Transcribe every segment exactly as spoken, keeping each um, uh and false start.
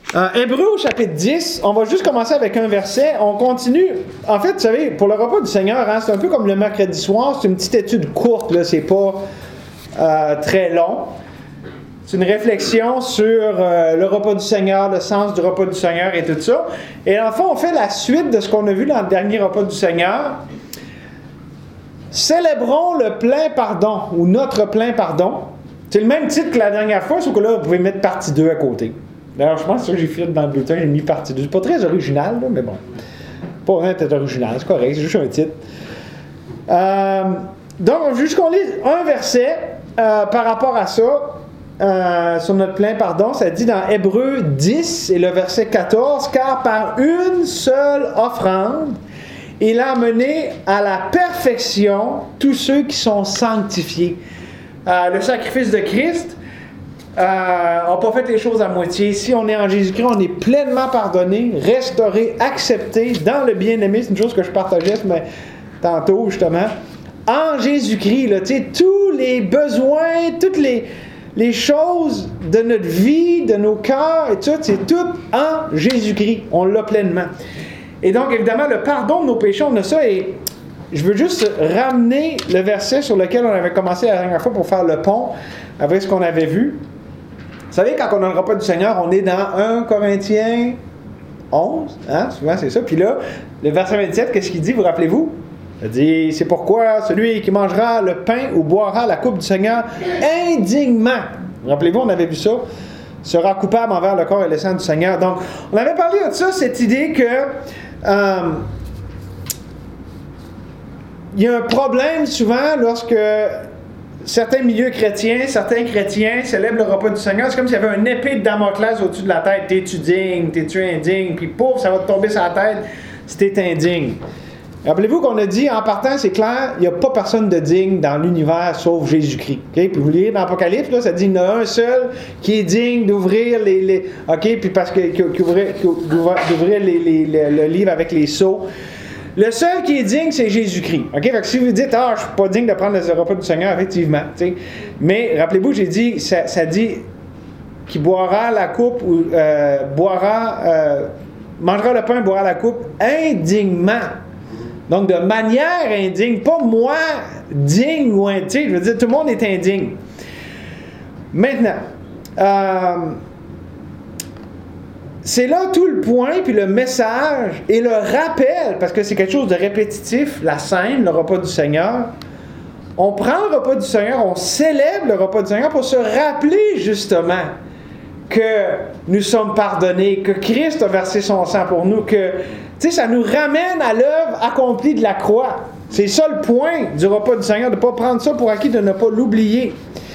Euh, Hébreux au chapitre dix, on va juste commencer avec un verset. On continue. En fait, vous savez, pour le repas du Seigneur, hein, c'est un peu comme le mercredi soir. C'est une petite étude courte, là, c'est pas euh, très long. C'est une réflexion sur euh, le repas du Seigneur, le sens du repas du Seigneur et tout ça. Et en fait, on fait la suite de ce qu'on a vu dans le dernier repas du Seigneur. Célébrons le plein pardon, ou notre plein pardon. C'est le même titre que la dernière fois, sauf que là, vous pouvez mettre partie deux à côté. D'ailleurs, je pense que j'ai fait dans le bulletin, j'ai mis partie deux. C'est pas très original, là, mais bon. Pas vraiment peut-être original, c'est correct, c'est juste un titre. Euh, donc, juste qu'on lise un verset euh, par rapport à ça, euh, sur notre plein pardon. Ça dit dans Hébreux dix, et le verset quatorze, « Car par une seule offrande, il a amené à la perfection tous ceux qui sont sanctifiés. » Euh, le sacrifice de Christ n'a euh, pas fait les choses à moitié. Si on est en Jésus-Christ, on est pleinement pardonné, restauré, accepté dans le bien-aimé. C'est une chose que je partageais mais, tantôt, justement. En Jésus-Christ, là, tous les besoins, toutes les, les choses de notre vie, de nos cœurs, et tout, c'est tout en Jésus-Christ. On l'a pleinement. Et donc, évidemment, le pardon de nos péchés, on a ça. Et je veux juste ramener le verset sur lequel on avait commencé la dernière fois pour faire le pont avec ce qu'on avait vu. Vous savez, quand on a le repas du Seigneur, on est dans un Corinthiens onze, hein? Souvent c'est ça. Puis là, le verset vingt-sept, qu'est-ce qu'il dit, vous rappelez-vous? Il dit, c'est pourquoi celui qui mangera le pain ou boira la coupe du Seigneur indignement, rappelez-vous, on avait vu ça, sera coupable envers le corps et le sang du Seigneur. Donc, on avait parlé de ça, cette idée que euh, il y a un problème souvent lorsque certains milieux chrétiens, certains chrétiens célèbrent le repas du Seigneur. C'est comme s'il y avait une épée de Damoclès au-dessus de la tête. T'es-tu digne? T'es-tu indigne? Puis pouf, ça va te tomber sur la tête si t'es indigne. Rappelez-vous qu'on a dit, en partant, c'est clair, il n'y a pas personne de digne dans l'univers sauf Jésus-Christ. Okay? Puis vous lirez dans l'Apocalypse, là, ça dit, il y en a un seul qui est digne d'ouvrir les... les OK, puis parce que qu'ouvrir, d'ouvrir les, les, les, le livre avec les sceaux. Le seul qui est digne, c'est Jésus-Christ. OK? Fait que si vous dites, ah, je ne suis pas digne de prendre le repas du Seigneur, effectivement. T'sais. Mais rappelez-vous, j'ai dit, ça, ça dit qu'il boira la coupe, ou euh, boira, euh, mangera le pain, boira la coupe indignement. Donc, de manière indigne. Pas moi, digne ou indigne. Je veux dire, tout le monde est indigne. Maintenant, euh, c'est là tout le point, puis le message et le rappel, parce que c'est quelque chose de répétitif, la scène, le repas du Seigneur. On prend le repas du Seigneur, on célèbre le repas du Seigneur pour se rappeler justement que nous sommes pardonnés, que Christ a versé son sang pour nous, que tu sais, ça nous ramène à l'œuvre accomplie de la croix. C'est ça le point du repas du Seigneur, de ne pas prendre ça pour acquis, de ne pas l'oublier.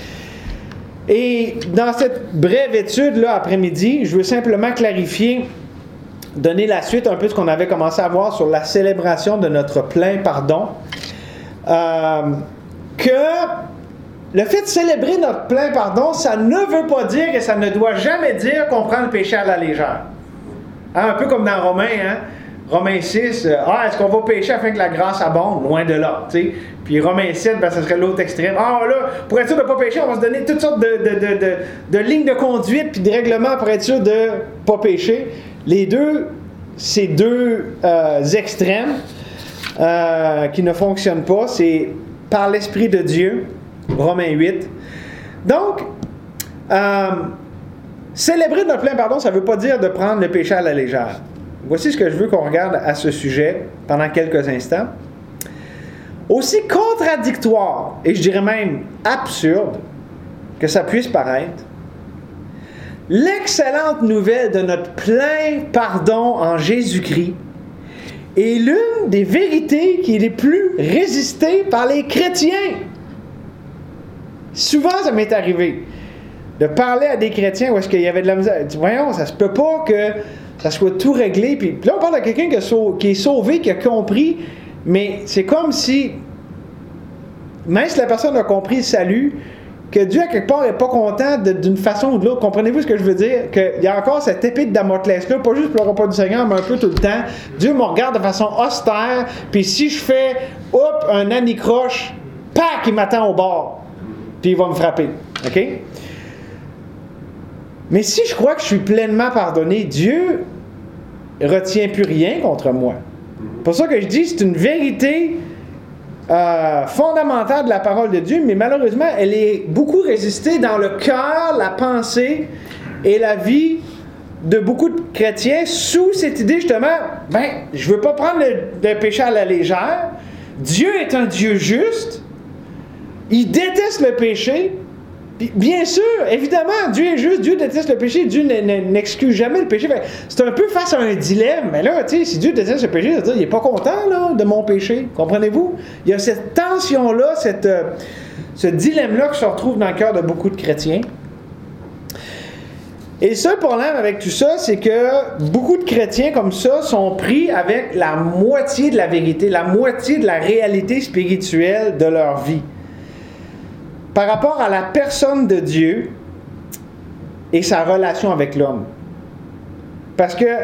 Et dans cette brève étude-là, après-midi, je veux simplement clarifier, donner la suite un peu de ce qu'on avait commencé à voir sur la célébration de notre plein pardon. Euh, que le fait de célébrer notre plein pardon, ça ne veut pas dire et ça ne doit jamais dire qu'on prend le péché à la légère. Hein, un peu comme dans Romains, hein? Romains six, euh, ah, est-ce qu'on va pécher afin que la grâce abonde? Loin de là, tu sais. Puis Romains sept, ben, ça serait l'autre extrême. Ah, là, pour être sûr de ne pas pécher, on va se donner toutes sortes de, de, de, de, de lignes de conduite puis de règlements pour être sûr de ne pas pécher. Les deux, c'est deux euh, extrêmes euh, qui ne fonctionnent pas. C'est par l'Esprit de Dieu, Romains huit. Donc, euh, célébrer notre plein pardon, ça ne veut pas dire de prendre le péché à la légère. Voici ce que je veux qu'on regarde à ce sujet pendant quelques instants. Aussi contradictoire, et je dirais même absurde, que ça puisse paraître, l'excellente nouvelle de notre plein pardon en Jésus-Christ est l'une des vérités qui est les plus résistées par les chrétiens. Souvent, ça m'est arrivé de parler à des chrétiens où est-ce qu'il y avait de la misère. Voyons, ça se peut pas que ça soit tout réglé. Puis, puis là, on parle de quelqu'un qui, a sau- qui est sauvé, qui a compris, mais c'est comme si, même si la personne a compris le salut, que Dieu, à quelque part, n'est pas content de, d'une façon ou de l'autre. Comprenez-vous ce que je veux dire? Qu'il y a encore cette épée de Damoclès-là, pas juste pour le repas du Seigneur, mais un peu tout le temps. Dieu me regarde de façon austère, puis si je fais, hop, un anicroche, pac, il m'attend au bord, puis il va me frapper. OK? Mais si je crois que je suis pleinement pardonné, Dieu retient plus rien contre moi. C'est pour ça que je dis c'est une vérité euh, fondamentale de la parole de Dieu, mais malheureusement, elle est beaucoup résistée dans le cœur, la pensée et la vie de beaucoup de chrétiens sous cette idée justement, ben, je ne veux pas prendre le, le péché à la légère. Dieu est un Dieu juste. Il déteste le péché. Puis, bien sûr, évidemment, Dieu est juste, Dieu déteste le péché, Dieu n'excuse jamais le péché. C'est un peu face à un dilemme. Mais là, tu sais, si Dieu déteste le péché, ça veut dire qu'il n'est pas content là, de mon péché. Comprenez-vous? Il y a cette tension-là, cette, euh, ce dilemme-là qui se retrouve dans le cœur de beaucoup de chrétiens. Et le seul problème avec tout ça, c'est que beaucoup de chrétiens comme ça sont pris avec la moitié de la vérité, la moitié de la réalité spirituelle de leur vie. Par rapport à la personne de Dieu et sa relation avec l'homme. Parce que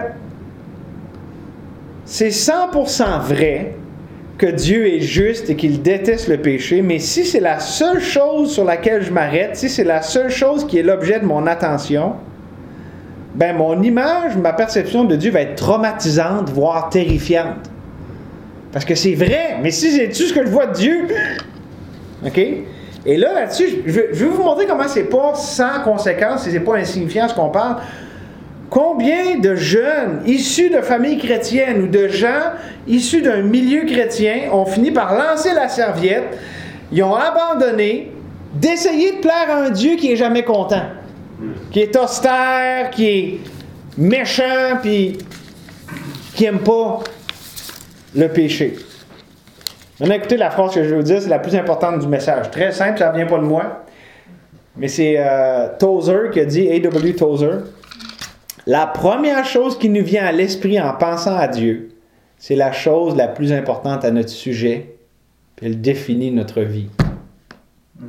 c'est cent pour cent vrai que Dieu est juste et qu'il déteste le péché, mais si c'est la seule chose sur laquelle je m'arrête, si c'est la seule chose qui est l'objet de mon attention, ben mon image, ma perception de Dieu va être traumatisante, voire terrifiante. Parce que c'est vrai, mais si c'est tout ce que je vois de Dieu, OK? Et là, là-dessus, je vais, je vais vous montrer comment c'est pas sans conséquence et c'est pas insignifiant ce qu'on parle. Combien de jeunes issus de familles chrétiennes ou de gens issus d'un milieu chrétien ont fini par lancer la serviette, ils ont abandonné d'essayer de plaire à un Dieu qui est jamais content, qui est austère, qui est méchant, puis qui n'aime pas le péché. Maintenant, écoutez la phrase que je vais vous dire, c'est la plus importante du message. Très simple, ça ne vient pas de moi. Mais c'est euh, Tozer qui a dit, A W Tozer, la première chose qui nous vient à l'esprit en pensant à Dieu, c'est la chose la plus importante à notre sujet, puis elle définit notre vie. Mm.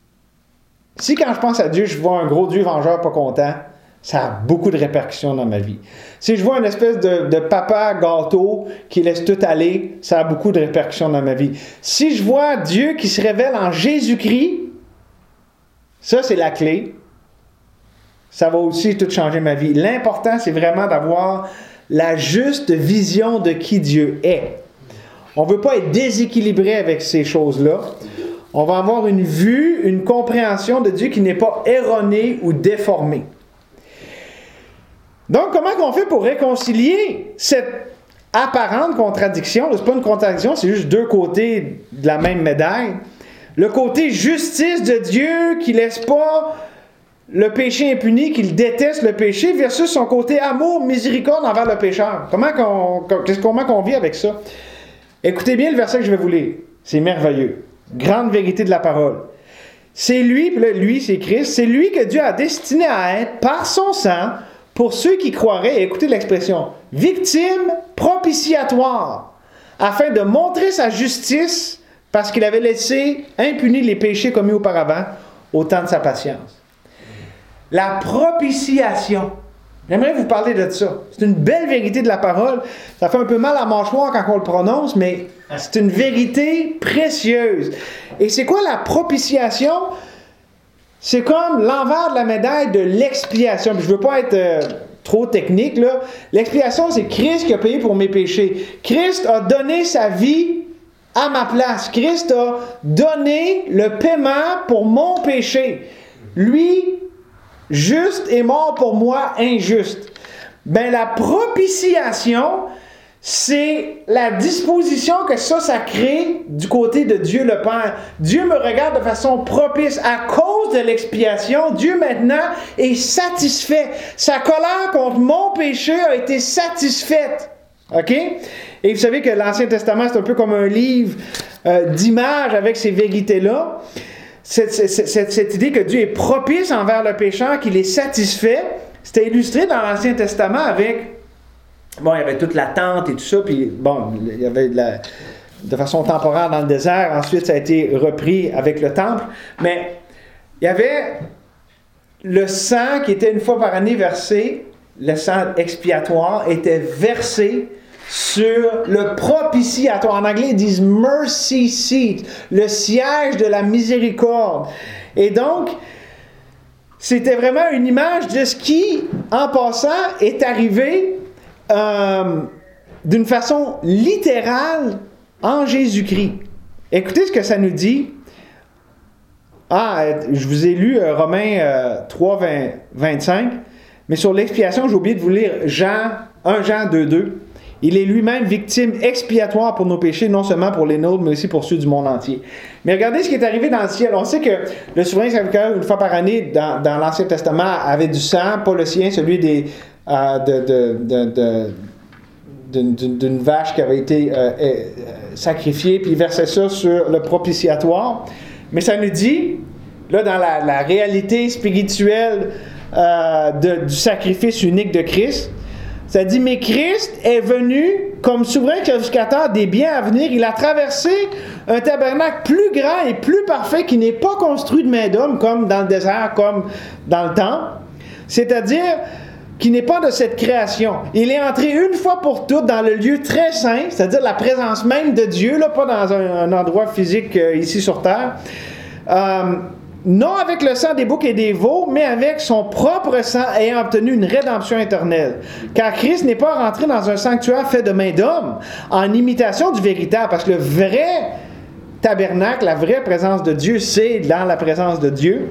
Si quand je pense à Dieu, je vois un gros Dieu vengeur pas content, ça a beaucoup de répercussions dans ma vie. Si je vois une espèce de, de papa gâteau qui laisse tout aller, ça a beaucoup de répercussions dans ma vie. Si je vois Dieu qui se révèle en Jésus-Christ, ça c'est la clé. Ça va aussi tout changer ma vie. L'important, c'est vraiment d'avoir la juste vision de qui Dieu est. On ne veut pas être déséquilibré avec ces choses-là. On va avoir une vue, une compréhension de Dieu qui n'est pas erronée ou déformée. Donc, comment on fait pour réconcilier cette apparente contradiction? Ce n'est pas une contradiction, c'est juste deux côtés de la même médaille. Le côté justice de Dieu qui ne laisse pas le péché impuni, qu'il déteste le péché, versus son côté amour, miséricorde envers le pécheur. Comment qu'on, comment qu'on vit avec ça? Écoutez bien le verset que je vais vous lire. C'est merveilleux. Grande vérité de la parole. C'est lui, puis là, lui, c'est Christ, c'est lui que Dieu a destiné à être, par son sang, pour ceux qui croiraient, et écoutez l'expression, victime propitiatoire, afin de montrer sa justice, parce qu'il avait laissé impunis les péchés commis auparavant, au temps de sa patience. La propitiation. J'aimerais vous parler de ça. C'est une belle vérité de la parole. Ça fait un peu mal à la mâchoire quand on le prononce, mais c'est une vérité précieuse. Et c'est quoi la propitiation? C'est comme l'envers de la médaille de l'expiation. Je ne veux pas être euh, trop technique, là. L'expiation, c'est Christ qui a payé pour mes péchés. Christ a donné sa vie à ma place. Christ a donné le paiement pour mon péché. Lui, juste est mort pour moi, injuste. Ben, la propitiation, c'est la disposition que ça, ça crée du côté de Dieu le Père. Dieu me regarde de façon propice. À cause de l'expiation, Dieu maintenant est satisfait. Sa colère contre mon péché a été satisfaite. OK? Et vous savez que l'Ancien Testament, c'est un peu comme un livre euh, d'images avec ces vérités-là. Cette, cette, cette, cette idée que Dieu est propice envers le pécheur, qu'il est satisfait, c'était illustré dans l'Ancien Testament avec, bon, il y avait toute la tente et tout ça, puis bon, il y avait de, la, de façon temporaire dans le désert, ensuite ça a été repris avec le temple, mais il y avait le sang qui était une fois par année versé, le sang expiatoire était versé sur le propitiatoire. En anglais, ils disent mercy seat, le siège de la miséricorde. Et donc, c'était vraiment une image de ce qui, en passant, est arrivé euh, d'une façon littérale en Jésus-Christ. Écoutez ce que ça nous dit. Ah, je vous ai lu euh, Romains euh, trois, vingt, vingt-cinq, mais sur l'expiation, j'ai oublié de vous lire Jean, un Jean deux, deux. Il est lui-même victime expiatoire pour nos péchés, non seulement pour les nôtres, mais aussi pour ceux du monde entier. Mais regardez ce qui est arrivé dans le ciel. On sait que le souverain sacrificateur, une fois par année, dans, dans l'Ancien Testament, avait du sang, pas le sien, celui des, euh, de, de, de, de, d'une, d'une, d'une vache qui avait été euh, euh, sacrifiée, puis il versait ça sur le propitiatoire. Mais ça nous dit, là, dans la, la réalité spirituelle euh, de, du sacrifice unique de Christ, ça dit, mais Christ est venu comme souverain sacrificateur des biens à venir. Il a traversé un tabernacle plus grand et plus parfait qui n'est pas construit de main d'homme, comme dans le désert, comme dans le temple. C'est-à-dire qui n'est pas de cette création. Il est entré une fois pour toutes dans le lieu très saint, c'est-à-dire la présence même de Dieu, là, pas dans un, un endroit physique euh, ici sur terre. Euh, non avec le sang des boucs et des veaux, mais avec son propre sang ayant obtenu une rédemption éternelle. Car Christ n'est pas rentré dans un sanctuaire fait de main d'homme, en imitation du véritable, parce que le vrai tabernacle, la vraie présence de Dieu, c'est dans la présence de Dieu.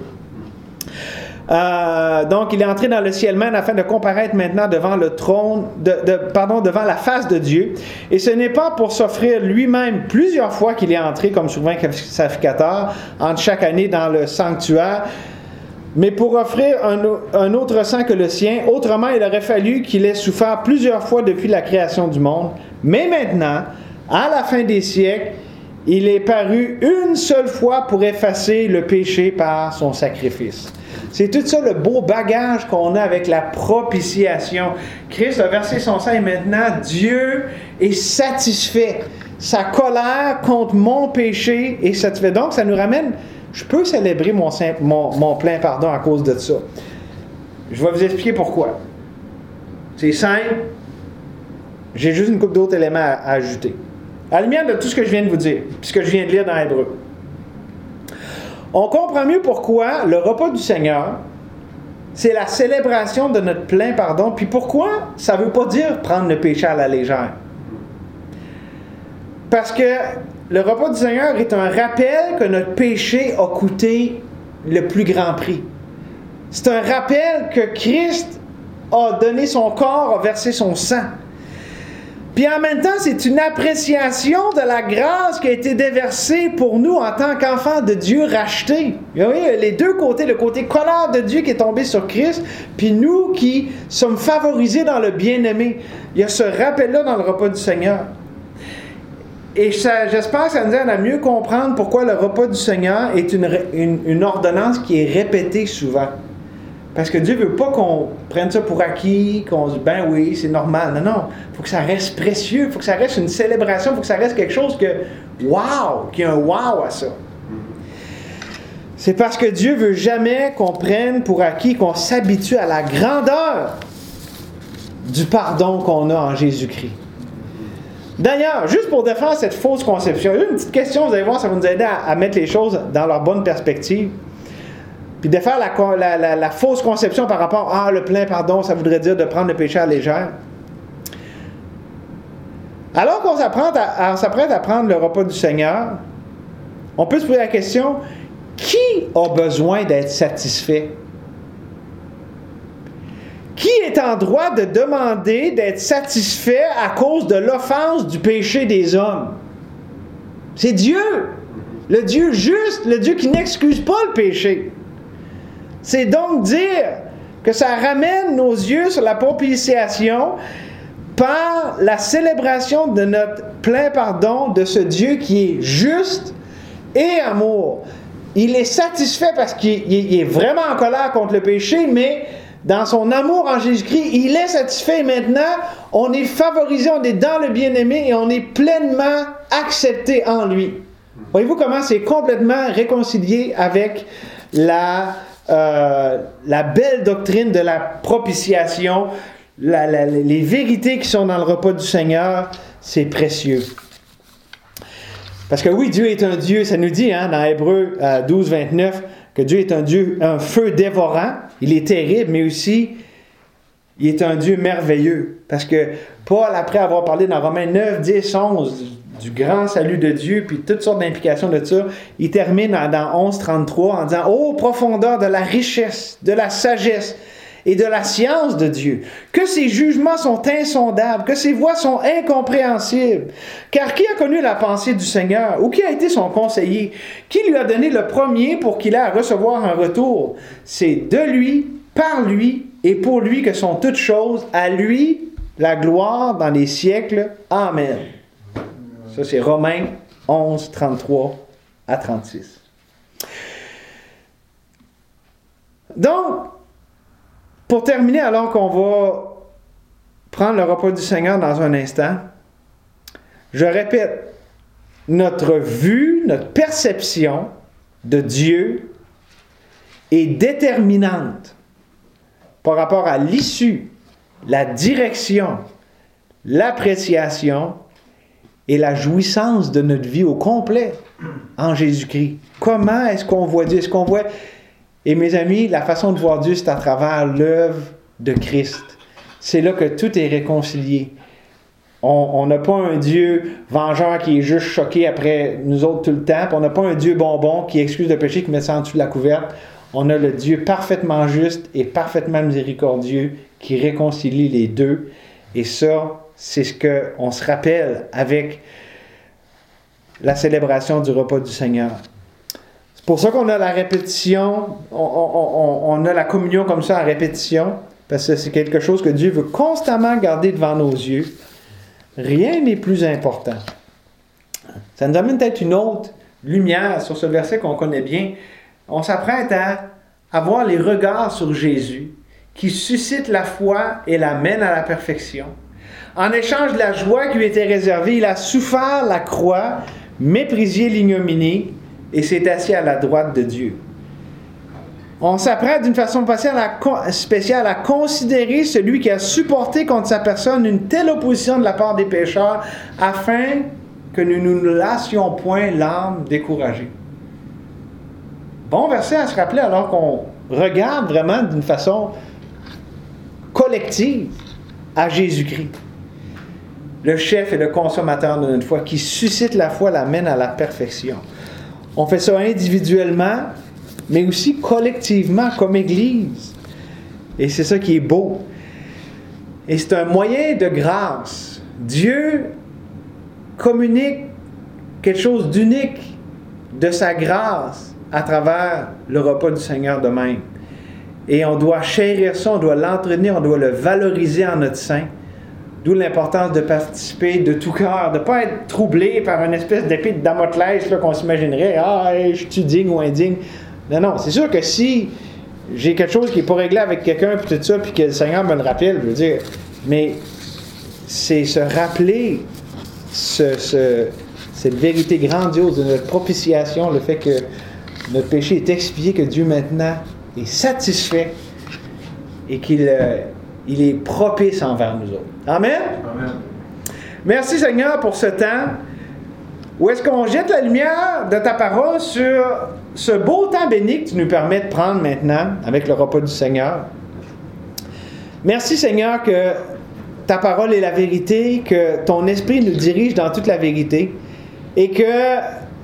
Euh, donc, il est entré dans le ciel même afin de comparaître maintenant devant le trône, de, de, pardon, devant la face de Dieu. Et ce n'est pas pour s'offrir lui-même plusieurs fois qu'il est entré comme souverain sacrificateur, entre chaque année dans le sanctuaire, mais pour offrir un, un autre sang que le sien. Autrement, il aurait fallu qu'il ait souffert plusieurs fois depuis la création du monde. Mais maintenant, à la fin des siècles, il est paru une seule fois pour effacer le péché par son sacrifice. C'est tout ça le beau bagage qu'on a avec la propitiation. Christ a versé son sang et maintenant Dieu est satisfait. Sa colère contre mon péché est satisfait. Donc ça nous ramène, je peux célébrer mon, mon, mon plein pardon à cause de ça. Je vais vous expliquer pourquoi. C'est simple. J'ai juste une couple d'autres éléments à, à ajouter. À la lumière de tout ce que je viens de vous dire, puis ce que je viens de lire dans Hébreux. On comprend mieux pourquoi le repas du Seigneur, c'est la célébration de notre plein pardon. Puis pourquoi ça ne veut pas dire prendre le péché à la légère. Parce que le repas du Seigneur est un rappel que notre péché a coûté le plus grand prix. C'est un rappel que Christ a donné son corps, a versé son sang. Puis en même temps, c'est une appréciation de la grâce qui a été déversée pour nous en tant qu'enfants de Dieu rachetés. Vous voyez, les deux côtés, le côté colère de Dieu qui est tombé sur Christ, puis nous qui sommes favorisés dans le bien-aimé. Il y a ce rappel-là dans le repas du Seigneur. Et ça, j'espère que ça nous aide à mieux comprendre pourquoi le repas du Seigneur est une, une, une ordonnance qui est répétée souvent. Parce que Dieu ne veut pas qu'on prenne ça pour acquis, qu'on se dise, ben oui, c'est normal. Non, non. Il faut que ça reste précieux. Il faut que ça reste une célébration. Il faut que ça reste quelque chose que, wow, qu'il y ait un wow à ça. C'est parce que Dieu ne veut jamais qu'on prenne pour acquis, qu'on s'habitue à la grandeur du pardon qu'on a en Jésus-Christ. D'ailleurs, juste pour défendre cette fausse conception, une petite question, vous allez voir, ça va nous aider à, à mettre les choses dans leur bonne perspective. Puis de faire la, la, la, la fausse conception par rapport à ah, le plein pardon, ça voudrait dire de prendre le péché à la légère. Alors qu'on s'apprête à, s'apprête à prendre le repas du Seigneur, on peut se poser la question, qui a besoin d'être satisfait? Qui est en droit de demander d'être satisfait à cause de l'offense du péché des hommes? C'est Dieu. Le Dieu juste, le Dieu qui n'excuse pas le péché. C'est donc dire que ça ramène nos yeux sur la propitiation par la célébration de notre plein pardon de ce Dieu qui est juste et amour. Il est satisfait parce qu'il est vraiment en colère contre le péché, mais dans son amour en Jésus-Christ, il est satisfait et maintenant, on est favorisé, on est dans le bien-aimé et on est pleinement accepté en lui. Voyez-vous comment c'est complètement réconcilié avec la... Euh, la belle doctrine de la propitiation, la, la, les vérités qui sont dans le repas du Seigneur, c'est précieux. Parce que oui, Dieu est un Dieu, ça nous dit hein, dans Hébreux euh, douze, vingt-neuf, que Dieu est un Dieu, un feu dévorant. Il est terrible, mais aussi, il est un Dieu merveilleux. Parce que Paul, après avoir parlé dans Romains neuf, dix, onze, du grand salut de Dieu, puis toutes sortes d'implications de ça, il termine dans onze, trente-trois en disant « Ô profondeur de la richesse, de la sagesse et de la science de Dieu, que ses jugements sont insondables, que ses voies sont incompréhensibles. Car qui a connu la pensée du Seigneur, ou qui a été son conseiller? Qui lui a donné le premier pour qu'il ait à recevoir un retour? C'est de lui, par lui et pour lui que sont toutes choses. À lui, la gloire dans les siècles. Amen. » Ça, c'est Romains onze, trente-trois à trente-six. Donc, pour terminer, alors qu'on va prendre le repas du Seigneur dans un instant, je répète, notre vue, notre perception de Dieu est déterminante par rapport à l'issue, la direction, l'appréciation et la jouissance de notre vie au complet en Jésus-Christ. Comment est-ce qu'on voit Dieu? Est-ce qu'on voit... Et mes amis, la façon de voir Dieu, c'est à travers l'œuvre de Christ. C'est là que tout est réconcilié. On n'a pas un Dieu vengeur qui est juste choqué après nous autres tout le temps. Puis on n'a pas un Dieu bonbon qui excuse le péché, qui met ça en dessous de la couverte. On a le Dieu parfaitement juste et parfaitement miséricordieux qui réconcilie les deux. Et ça, c'est ce qu'on se rappelle avec la célébration du repas du Seigneur. C'est pour ça qu'on a la répétition, on, on, on, on a la communion comme ça en répétition, parce que c'est quelque chose que Dieu veut constamment garder devant nos yeux. Rien n'est plus important. Ça nous amène peut-être une autre lumière sur ce verset qu'on connaît bien. On s'apprête à avoir les regards sur Jésus qui suscite la foi et l'amène à la perfection. En échange de la joie qui lui était réservée, il a souffert la croix, méprisé l'ignominie et s'est assis à la droite de Dieu. On s'apprête d'une façon spéciale à considérer celui qui a supporté contre sa personne une telle opposition de la part des pécheurs afin que nous ne nous lassions point l'âme découragée. Bon verset à se rappeler alors qu'on regarde vraiment d'une façon collective à Jésus-Christ. Le chef et le consommateur de notre foi qui suscite la foi, l'amène à la perfection. On fait ça individuellement, mais aussi collectivement, comme Église. Et c'est ça qui est beau. Et c'est un moyen de grâce. Dieu communique quelque chose d'unique de sa grâce à travers le repas du Seigneur de même. Et on doit chérir ça, on doit l'entretenir, on doit le valoriser en notre sein. D'où l'importance de participer de tout cœur, de ne pas être troublé par une espèce d'épée de Damoclès là, qu'on s'imaginerait. Ah, hey, je suis digne ou indigne. Non, non, c'est sûr que si j'ai quelque chose qui n'est pas réglé avec quelqu'un, puis tout ça, puis que le Seigneur me le rappelle, je veux dire, mais c'est se rappeler ce, ce, cette vérité grandiose de notre propitiation, le fait que notre péché est expié, que Dieu maintenant est satisfait et qu'il euh, il est propice envers nous autres. Amen? Amen. Merci Seigneur pour ce temps où est-ce qu'on jette la lumière de ta parole sur ce beau temps béni que tu nous permets de prendre maintenant avec le repas du Seigneur. Merci Seigneur que ta parole est la vérité, que ton esprit nous dirige dans toute la vérité et que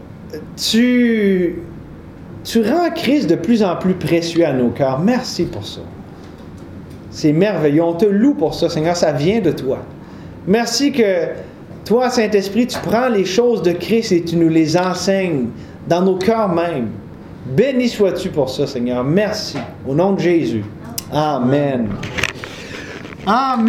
tu, tu rends Christ de plus en plus précieux à nos cœurs. Merci pour ça. C'est merveilleux. On te loue pour ça, Seigneur. Ça vient de toi. Merci que toi, Saint-Esprit, tu prends les choses de Christ et tu nous les enseignes dans nos cœurs mêmes. Béni sois-tu pour ça, Seigneur. Merci. Au nom de Jésus. Amen. Amen.